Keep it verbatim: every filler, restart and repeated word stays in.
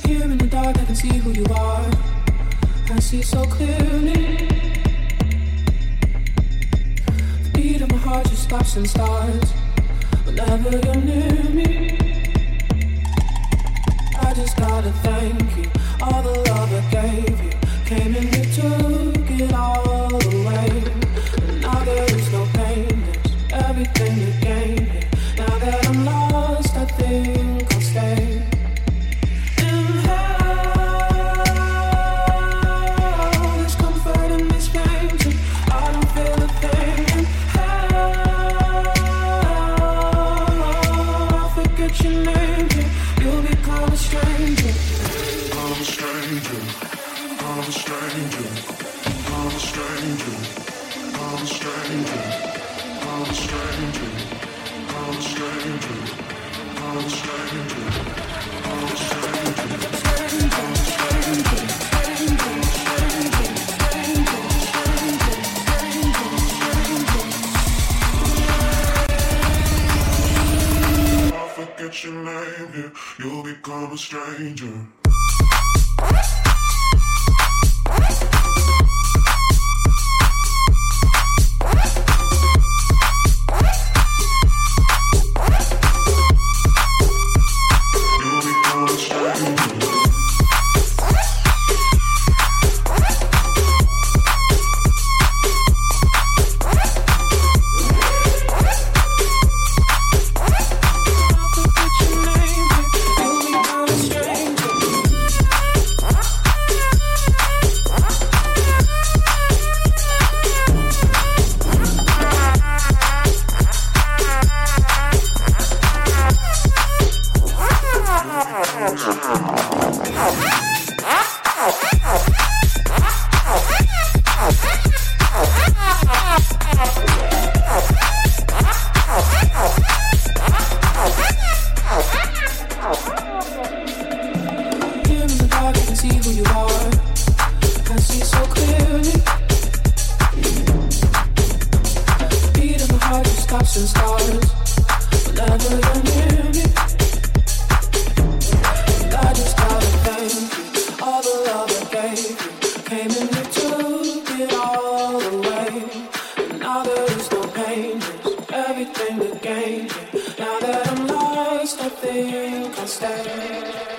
Here in the dark, I can see who you are. I see so clearly. The beat of my heart just stops and starts whenever you're near me. I just gotta thank you. All the love I gave you came and you took it all away. And now there is no pain, there's everything you gain here. Now that I'm lost, I think I'll stay. Your name here, you'll become a stranger. Everything to gain. Now that I'm lost, I think I'll stay.